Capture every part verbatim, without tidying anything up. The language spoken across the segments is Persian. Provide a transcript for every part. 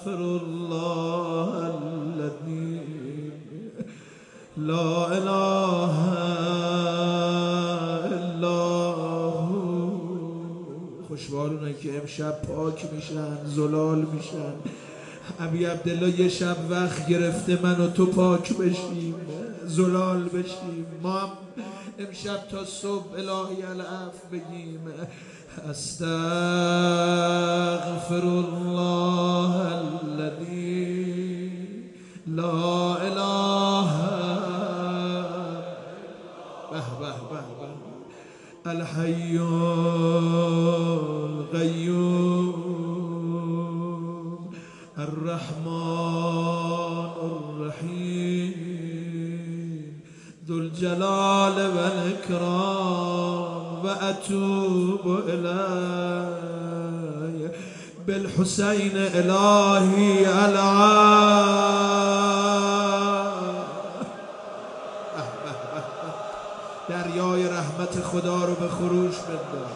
استغفر الله الذي لا اله الا هو. خوشوارونه که امشب پاک میشن، زلال میشن. ابی عبدالله یه شب وقت گرفته من و تو پاک بشیم، زلال بشیم. ما هم امشب تا صبح الهی العفو بگیم. استغفر الله الذي لا اله به به به به الحي القيوم الرحمن الرحيم ذو الجلال والإكرام وأتوب إليه بالحسين إلهي العام. دریای رحمت خدا رو به خروش بنداز.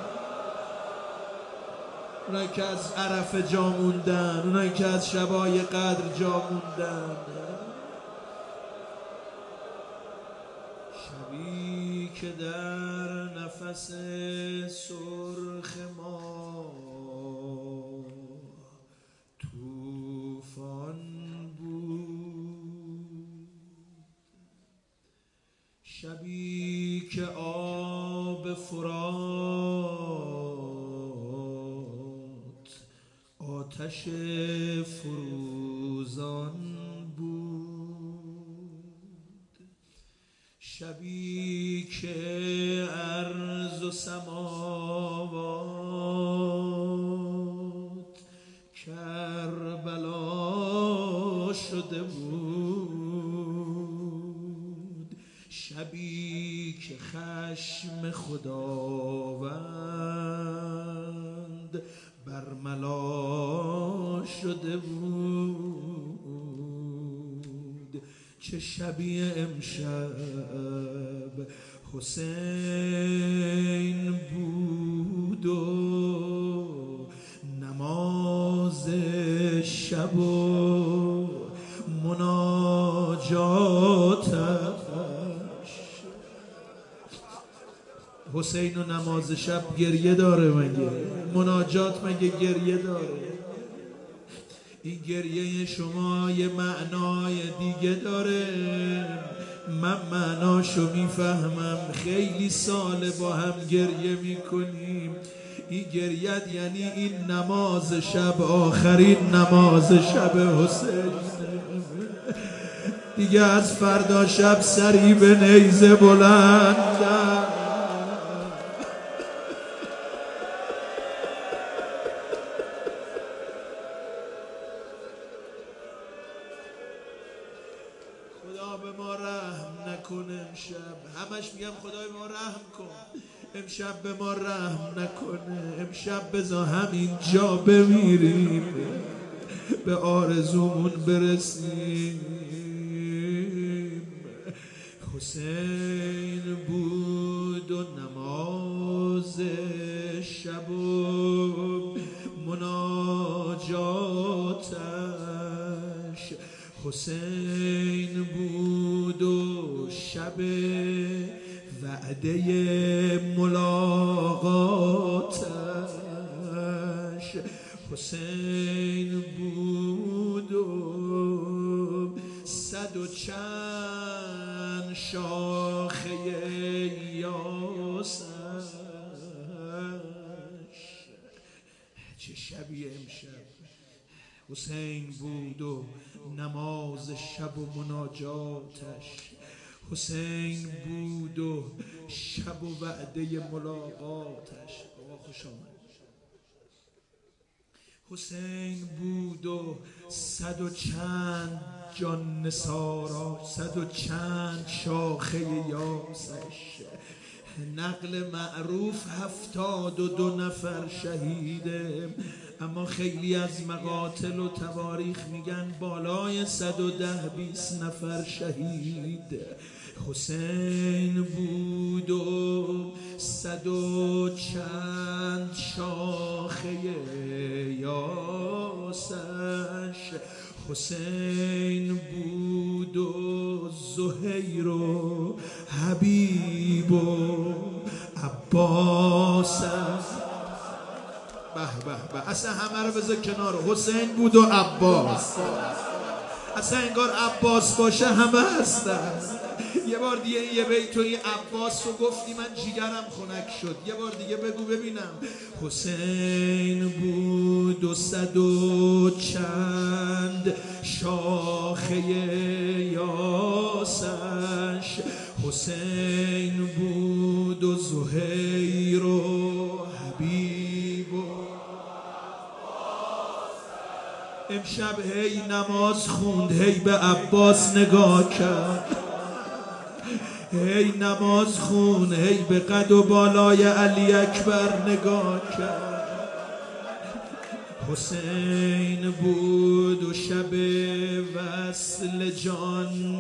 اونایی که از عرفه جا موندن، اونایی که از شبای قدر جا موندن، شبی که در نفس سرخ ما طوفان بود، شبی که آب فرات آتش فروزان بود، شبی که ارض و سماوات کربلا شده بود، شبی که خشم خداوند برملا شده بود. چه شبی امشب حسین بود و نماز شب و مناجاتش. حسین و نماز شب گریه داره مگه؟ مناجات مگه گریه داره؟ این گریه شما یه معنای دیگه داره، من معناشو میفهمم. خیلی ساله با هم گریه میکنیم. این گریت یعنی این نماز شب آخرین نماز شب حسین دیگه. از فردا شب سری به نیزه بلندم. خدا به ما رحم نکنه امشب. همش میگم خدای به ما رحم کن، امشب به ما رحم نکنه. امشب بذار همین جا بمیریم، به آرزومون برسیم. حسین بود و نماز شب و مناجاتش، حسین بود و شب وعده ملاقاتش، حسین بود و صد و چند شاخه یاسش. چه شبی امشب حسین بود و نماز شب و مناجاتش، حسین بود و شب و وعده ملاقاتش. آقا خوش آمد. حسین بود و صد و چند جان نثارا، صد و چند شاخه یاسش. نقل معروف هفتاد و دو نفر شهیده، اما خیلی از مقاتل و تواریخ میگن بالای صد و ده بیست نفر شهید. حسین بود و صد و چند شاخه یاسش. حسین بود و زهیر و حبیب و عباس. به به به، اصلا همه رو بذار کنار. حسین بود و عباس، اصلا انگار عباس باشه همه هستن. یه بار دیگه یه بیت تو این عباس رو گفتی من جیگرم خنک شد. یه بار دیگه بگو ببینم. حسین بود و صد و چند شاخه یاسش، حسین بود و زهیر و حبیب و امشب هی نماز خوند، هی به عباس نگاه کرد، هی نماز خون، هی به قد و بالای علی اکبر نگاه کرد. حسین بود و شب وصل جان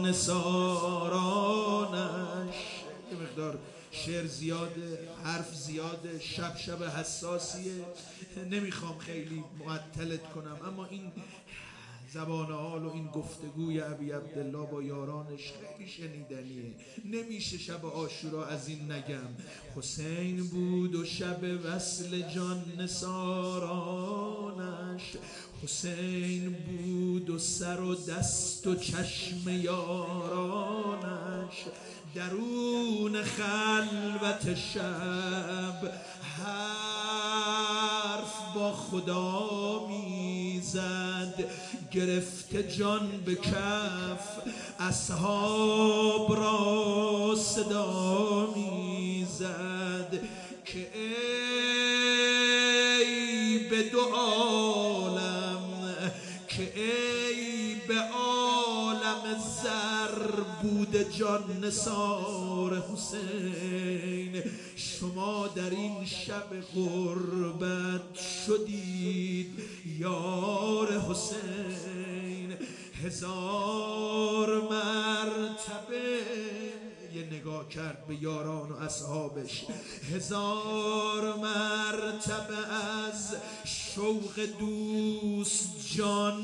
نثارانش. یه مقدار شعر زیاده، حرف زیاده، شب شب حساسیه، نمیخوام خیلی معطلت کنم، اما این زبان حال و این گفتگوی ابی عبدالله با یارانش خیلی شنیدنیه، نمیشه شب عاشورا از این نگم. حسین بود و شب وصل جان نثارانش، حسین بود و سر و دست و چشم یارانش، درون خلوت شب حرف با خدا میزد، گرفته جان به کف اصحاب را صدا میزد که ای به دو عالم، که ای به عالم زر بود جان نثار حسین. شما در این شب غربت شدید یار حسین. هزار مرتبه یه نگاه کرد به یاران و اصحابش، هزار مرتبه از شوق دوست جان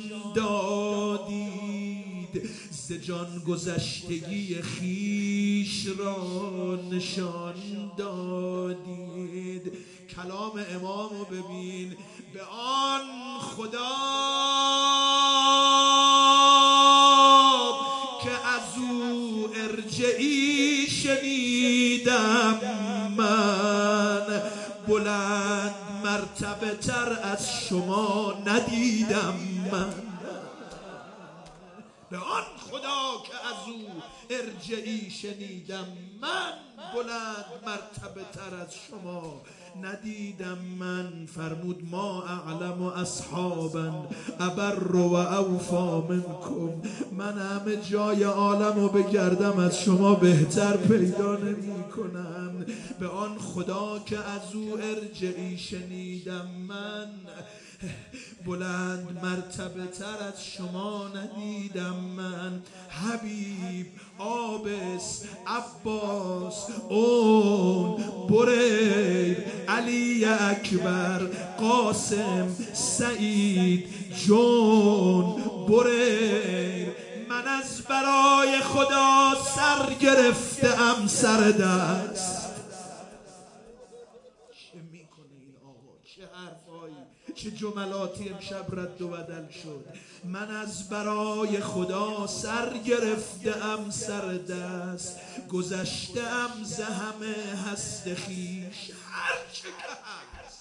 دادید، ز جان گذشتگی خیش را نشان دادید. کلام امامو ببین. به آن خدا که از او ارجعی شنیدم من، بلند مرتبه تر از شما ندیدم من. به آن خدا که از او ارجعی شنیدم من، بلند مرتبه تر از شما ندیدم من. فرمود ما اعلم و اصحابا ابر و اوفا منکم. من همه جای عالم رو بگردم از شما بهتر پیدا نمی کنم. به آن خدا که از او ارجعی شنیدم من، بلند مرتبه تر از شما ندیدم من. حبیب، آبس، عباس، اون، بریر، علی اکبر، قاسم، سعید، جون، بریر. من از برای خدا سر گرفتم سر دست. چه میکنه این آقا؟ چه حرفایی، چه جملاتی امشب رد و بدل شد. من از برای خدا سر گرفتم سر دست، گذشتم ز همه هست خویش هر چه که هست.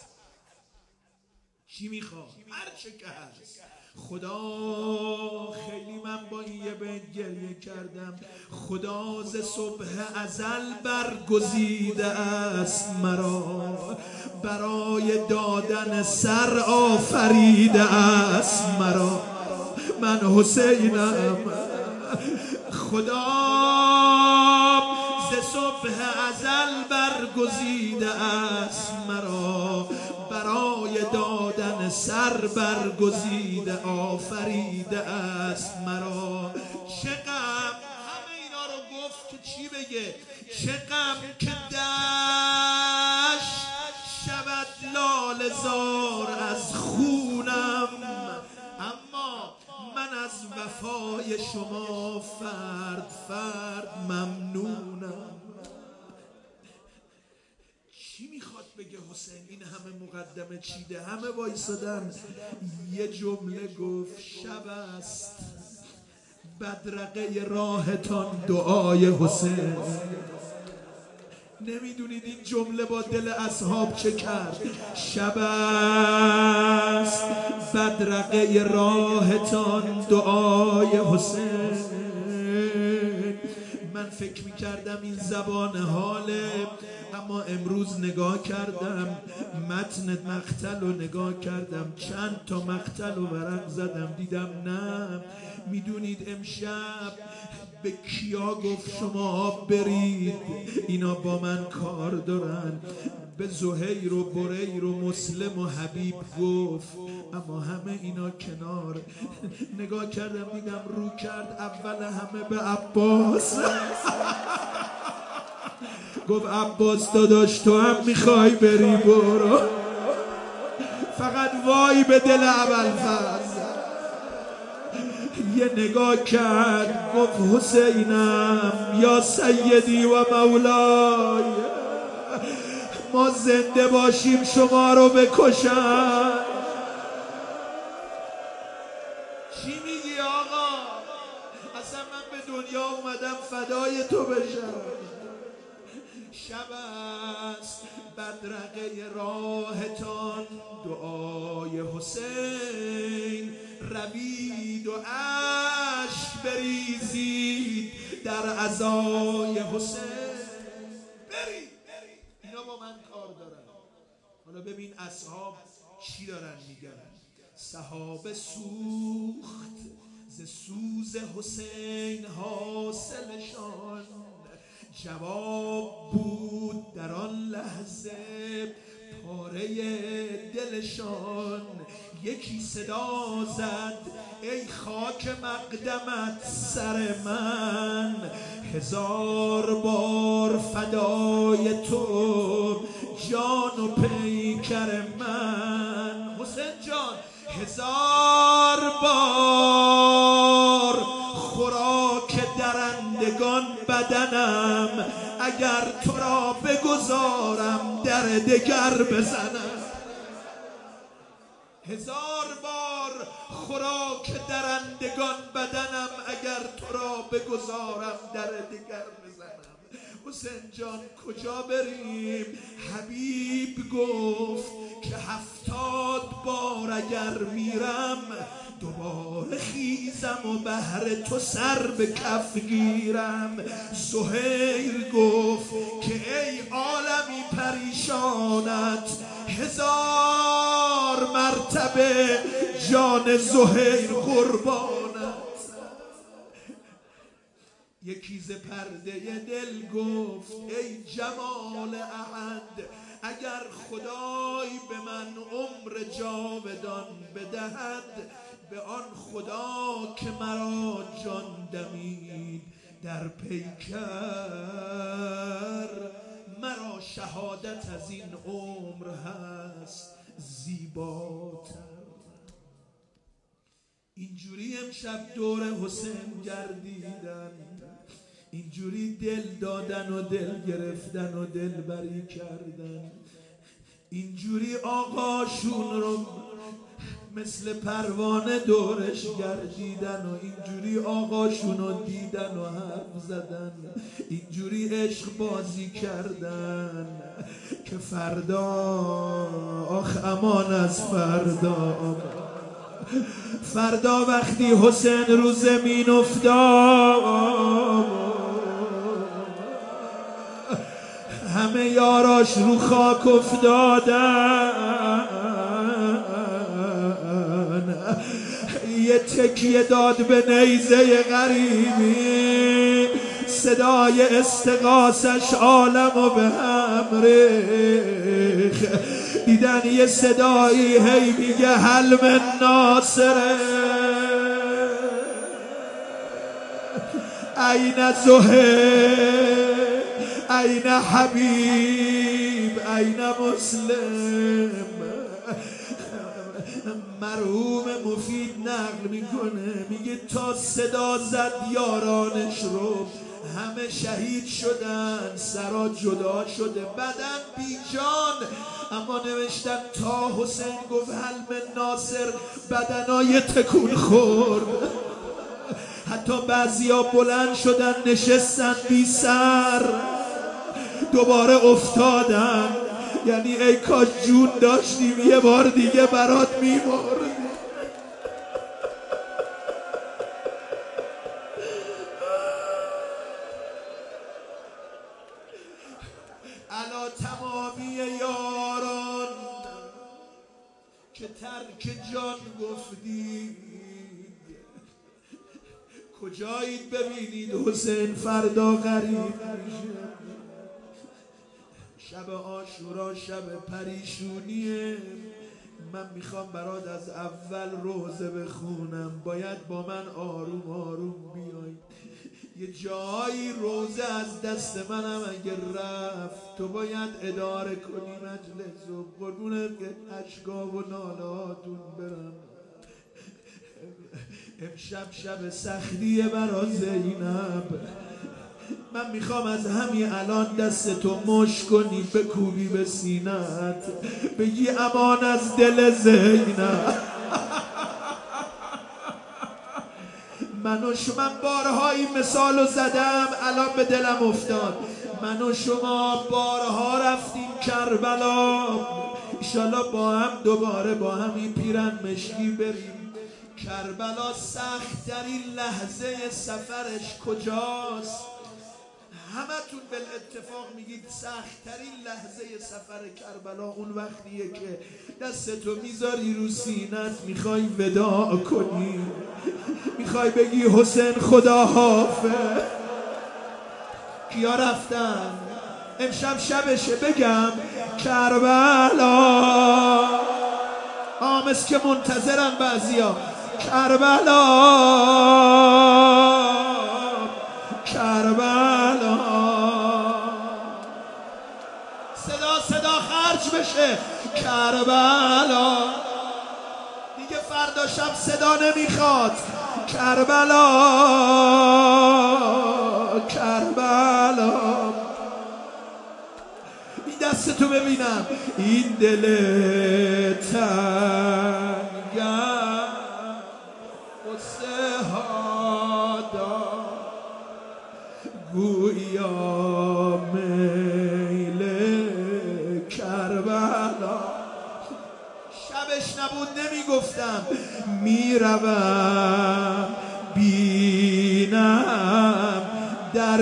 چی میخواد؟ هر چه که هست. خدا، خیلی من با این یه بیت گریه کردم. خدا ز صبح ازل برگزیده است مرا، برای دادن سر آفریده است مرا. من حسینم. خدا ز صبح ازل برگزیده است مرا، برای دادن سر برگزیده آفریده است مرا. چه غم، همه اینا رو گفت که چی بگه؟ چه غم که دشت شود لاله زار از خونم، اما من شما فرد فرد ممنونم. چی میخواد بگه حسین؟ این همه مقدمه چیده، همه وایسادن. یه جمله گفت شب است بدرقه راهتان دعای حسین. نمیدونید این جمله با دل اصحاب چه کرد؟ شب است بدرقه راهتان دعای حسین. من فکر میکردم این زبان حاله، اما امروز نگاه کردم متن مقتل رو نگاه کردم، چند تا مقتل رو ورق زدم، دیدم نه. میدونید امشب به کیا گفت شما برید اینا با من کار دارن؟ به زهیر و بریر و مسلم و حبیب گفت، اما همه اینا کنار. نگاه کردم دیدم رو کرد اول همه به عباس. گفت عباس داداش تو هم میخوای بری برو، فقط وای به دل ابوالفضل. یه نگاه کرد گفت حسینم یا سیدی و مولای، ما زنده باشیم شما رو بکشن. چی میگی آقا؟ اصلا من به دنیا اومدم فدای تو بشم. شب است بدرقه راهتان دعای حسین، روید و اشک بریزید در عزای حسین. برید اینا با من کار دارن. حالا ببین اصحاب چی دارن میگن. صحابه سوخت ز سوز حسین حاصلشان، جواب بود در آن لحظه پاره دلشان. یکی صدا زد ای خاک مقدمت سر من، هزار بار فدای تو جان و پیکر من. حسین جان هزار بار خوراک درندگان بدنم، اگر تو را بگذارم در دگر بزنم. هزار بار خوراک درندگان بدنم، اگر تو را بگذارم در دگر بزنم. حسین جان کجا بریم؟ حبیب گفت که هفتاد بار اگر میرم دوباره خیزم و بهر تو سر به کف گیرم. زهیر گفت که ای عالمی پریشانت، هزار مرتبه جان زهیر قربانت. یکی ز پرده دل گفت ای جمال احد، اگر خدای به من عمر جاودان بدهد، به آن خدا که مرا جان دمید در پیکر، مرا شهادت از این عمر هست زیباتر. اینجوری امشب دور حسین گردیدن، اینجوری دل دادن و دل گرفتن و دل بری کردن، اینجوری آقاشون رو مثل پروانه دورش گردیدن و اینجوری آقاشون رو دیدن و حرف زدن، اینجوری عشق بازی کردن که فردا آخ امان از فردا. فردا وقتی حسین رو زمین افتاد، همه یاراش رو خاک افتادن. یه تکیه داد به نیزه غریبی، صدای استغاثش عالمو به هم ریخت. دیدن یه صدایی هی میگه هل من ناصره، این زهیر، این حبیب، این مسلم. مرحوم مفید نقل میکنه، میگه تا صدا زد یارانش رو همه شهید شدن، سرا جدا شده، بدن بی جان. اما نوشتن تا حسین گفت حلم ناصر بدنای تکون خورد. حتی بعضیا بلند شدن نشستن بی سر، دوباره افتادن. یعنی ای کاش جون داشتیم یه بار دیگه برات میمرد. علا تمامی یاران که ترک جان گفتید، کجایید ببینید حسین فردا غریب میشه. شب عاشورا شب پریشونیه. من میخوام برات از اول روزه بخونم، باید با من آروم آروم بیای. یه جایی روزه از دست منم اگه رفت، تو باید اداره کنی مجلس و قربونت که اشکا و نالاتون برم. امشب شب سختیه برا زینب. من میخوام از همین الان دست تو مش کنی، بکوبی به سینت، بگی امان از دل زینب. من و شما بارها این مثالو زدم، الان به دلم افتاد. من و شما بارها رفتیم کربلا، ایشالا با هم دوباره با همین پیرن مشکی بریم کربلا. سخت در این لحظه سفرش کجاست؟ همتون بالاتفاق میگید سخت‌ترین لحظه سفر کربلا اون وقتیه که دستتو میذاری رو سینت، میخوای وداع کنی، میخوای بگی حسین خدا حافظ. کیا رفتن؟ امشب شبشه بگم کربلا. آمس که منتظرن بعضیا. کربلا کربلا. صدا صدا خرج بشه. کربلا دیگه فردا شب صدا نمیخواد. کربلا کربلا. این دستتو ببینم، این دل تنگم قصه ها دار، گویا میل کربلا. شبش نبود نمیگفتم، میروم بینم در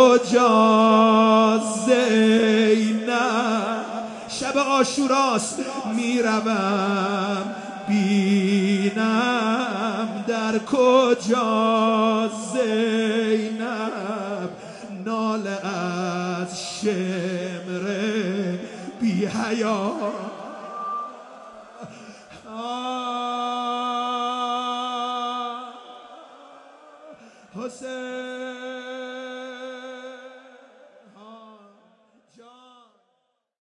کجا زینب. شب عاشوراست، میروم بینم در کجا زینب. ناله از شمر بی حیا. حسین